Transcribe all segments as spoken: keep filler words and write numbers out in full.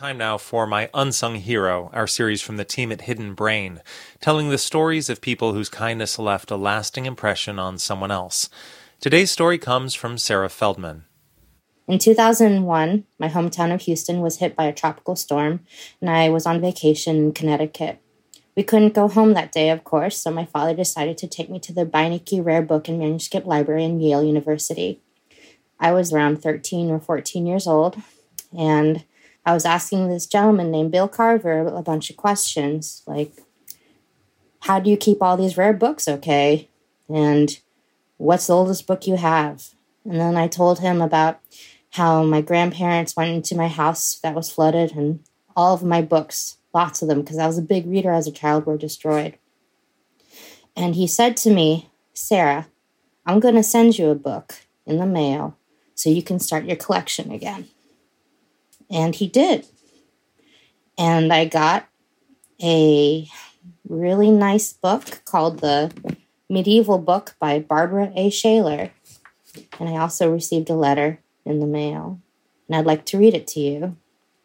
Time now for My Unsung Hero, our series from the team at Hidden Brain, telling the stories of people whose kindness left a lasting impression on someone else. Today's story comes from Sarah Feldman. In two thousand one, my hometown of Houston was hit by a tropical storm, and I was on vacation in Connecticut. We couldn't go home that day, of course, so my father decided to take me to the Beinecke Rare Book and Manuscript Library in Yale University. I was around thirteen or fourteen years old, and I was asking this gentleman named Bill Carver a bunch of questions, like, how do you keep all these rare books okay? And what's the oldest book you have? And then I told him about how my grandparents went into my house that was flooded, and all of my books, lots of them, because I was a big reader as a child, were destroyed. And he said to me, Sarah, I'm going to send you a book in the mail so you can start your collection again. And he did. And I got a really nice book called The Medieval Book by Barbara A. Shaler. And I also received a letter in the mail. And I'd like to read it to you.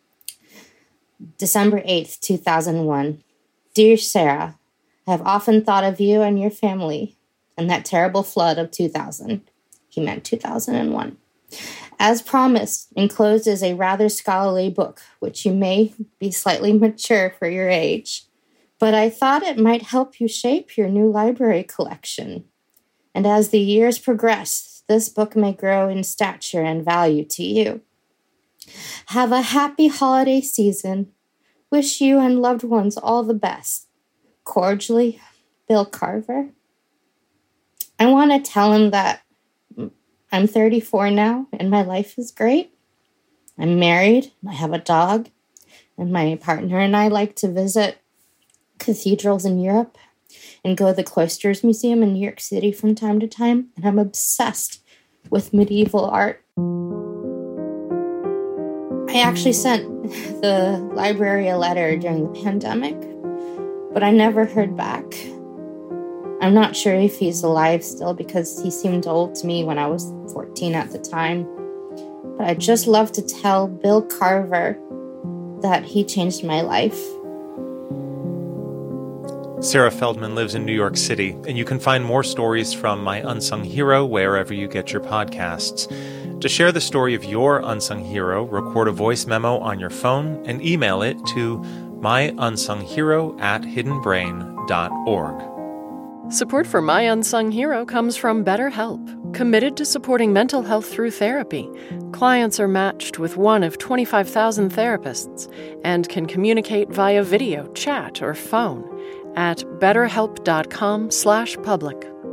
December eighth, two thousand one. Dear Sarah, I have often thought of you and your family and that terrible flood of two thousand. He meant two thousand one. As promised, enclosed is a rather scholarly book, which you may be slightly mature for your age, but I thought it might help you shape your new library collection. And as the years progress, this book may grow in stature and value to you. Have a happy holiday season. Wish you and loved ones all the best. Cordially, Bill Carver. I want to tell him that I'm thirty-four now, and my life is great. I'm married, I have a dog, and my partner and I like to visit cathedrals in Europe and go to the Cloisters Museum in New York City from time to time, and I'm obsessed with medieval art. I actually sent the library a letter during the pandemic, but I never heard back. I'm not sure if he's alive still because he seemed old to me when I was fourteen at the time. But I'd just love to tell Bill Carver that he changed my life. Sarah Feldman lives in New York City, and you can find more stories from My Unsung Hero wherever you get your podcasts. To share the story of your unsung hero, record a voice memo on your phone and email it to myunsunghero at hiddenbrain dot org. Support for My Unsung Hero comes from BetterHelp, committed to supporting mental health through therapy. Clients are matched with one of twenty-five thousand therapists and can communicate via video, chat, or phone at betterhelp.com slash public.